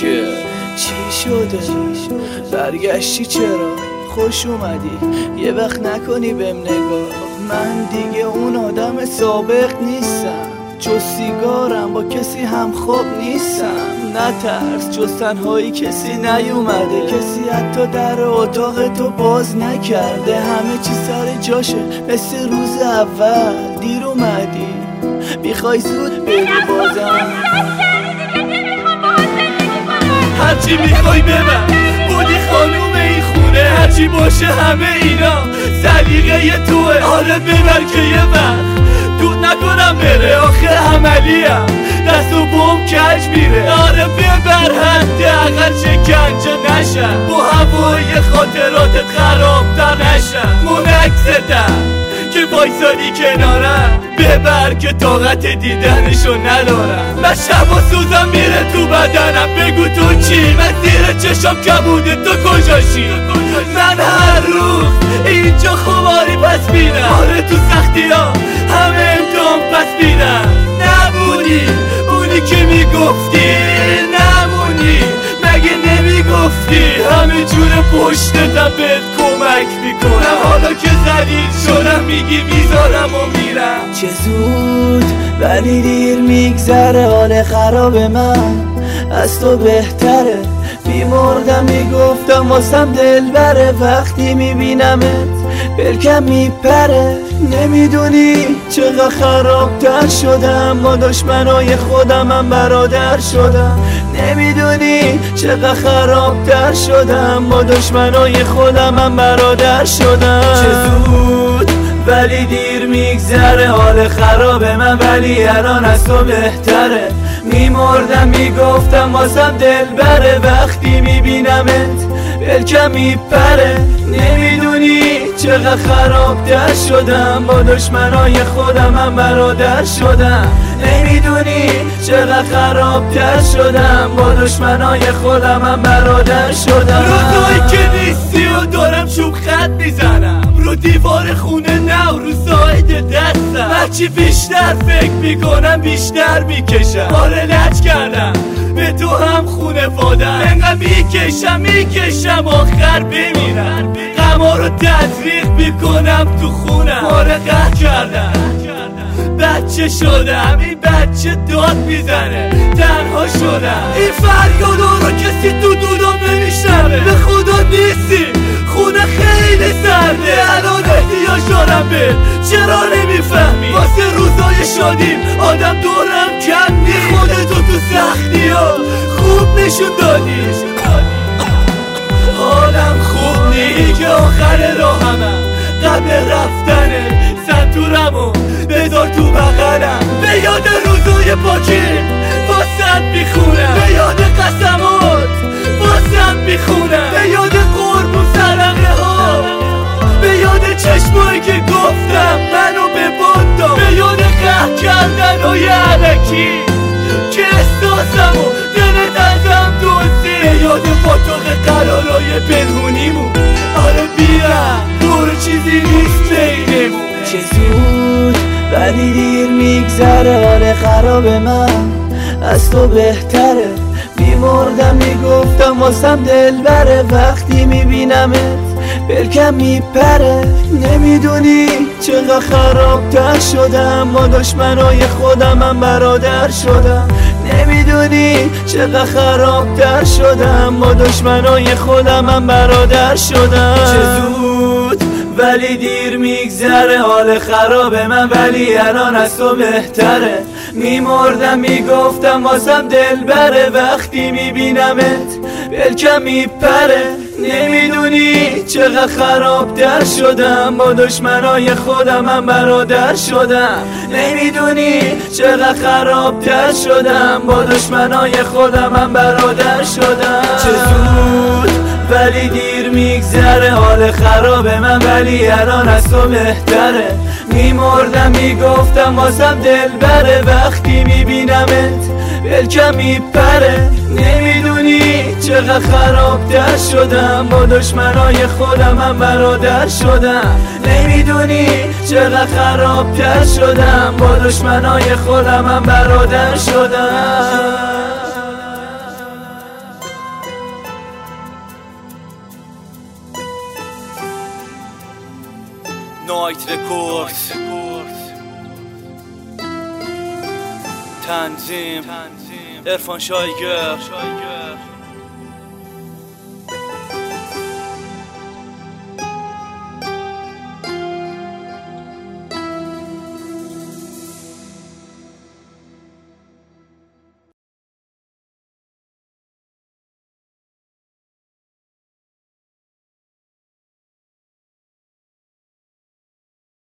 که چی شده برگشتی چرا خوش اومدی یه وقت نکنی بهم نگاه من دیگه اون آدم سابق نیستم جز سیگارم با کسی هم خواب نیستم نترس جز تنهایی کسی نیومده کسی حتی در اتاق تو باز نکرده همه چی سر جاشه مثل روز اول دیر اومدی میخوای زود بری بازم هرچی میخوای ببر بودی خانوم این خونه هرچی باشه همه اینا سلیقه توه آره ببر که یه وقت دود نکنم بره آخه عملیم دست و بوم کج میره آره ببر حداقل شکنجه نشم با هوای خاطراتت خرابتر نشم منکستم که وایسادی کنارم ببر که طاقت دیدنشو ندارم من شبا سوزم میره تو بدنم بگو تو چی من زیر چشم کبوده تو کجاشی من هر روز اینجا خماری پس میدم آره تو سختی ها همه امتحان پس میدم نمونی اونی که میگفتی نمونی مگه نمیگفتی همه جور پشتتم بهت کمک میکنم حالا که زلیل شدم میگی میذارم و میرم چه زود ولی دیر میگذره حال خراب من از تو بهتره بیمردم میگفتم واسم دل بره وقتی میبینمت بلکم میپره نمیدونی چقدر خرابتر شدم با دشمنای خودم من برادر شدم نمیدونی چقدر خرابتر شدم با دشمنای خودم من برادر شدم چه زود ولی دیر میگذره حال خراب من ولی الان از تو بهتره میمردم میگفتم واسم دل بره وقتی میبینمت بلکم میپره نمیدونی چقدر خرابتر شدم با دشمنای خودم من برادر شدم نمیدونی چقدر خرابتر شدم با دشمنای خودم من برادر شدم روزایی که نیستی و دارم چوب خط میزنم رو دیوار خونه نه رو ساید دستم هرچی بیشتر فکر میکنم بیشتر میکشم آره لج کردم به تو هم خونوادم انقدر میکشم آخر بمیرم غما رو تزریق میکنم تو خونم آره قهر کردم بچه شدم این بچه داد میزنه تنها شدم این فریادا رو کسی تو دودم نمیشنوه به خدا نیستی خونه خیلی سرده الان احتیاج دارم به چرا نمیفهمی واسه روزای شادیم آدم دورم کم نیست خودتو تو سختی ها خوب نشون دادی حالم خوب نیست که آخر راهمم قبل رفتنه سنتورمو بذار تو بغلم به یاد روزای پاکیم واسد میخونم به یاد قسمات واسد میخونم به یاد قربون سرقه ها به یاد چشمایی که گفتم منو به باد داد به یاد قهر کردن و یعنکی که احساسمو دلت ازم دوزی به یاد پاتوق قرارای پنهونیمون آره بیرم برو چیزی نیست بینمون چه زود ولی دیر میگذره حال خراب من از تو بهتره میمردم میگفتم واسم دل بره وقتی میبینمت بلکم میپره نمیدونی چقدر خرابتر شدم با دشمنای خودم من برادر شدم نمیدونی چقدر خرابتر شدم با دشمنای خودم من برادر شدم چه زود ولی دیر میگذره حال خراب من ولی الان از تو بهتره میمردم میگفتم واسم دل بره وقتی میبینمت بلکم میپره نمیدونی چقدر خرابتر شدم با دشمنای خودم من برادر شدم نمیدونی چقدر خرابتر شدم با دشمنای خودم من برادر شدم چه زود ولی دیر میگذره حال خراب من ولی الان از تو بهتره میمردم میگفتم واسم دل بره وقتی میبینمت بلکم میپره نمیدونی چقدر خرابتر شدم با دشمنای خودم من برادر شدم نمیدونی چقدر خرابتر شدم با دشمنای خودم من برادر شدم نایت رکوردز تنظیم عرفان شایگر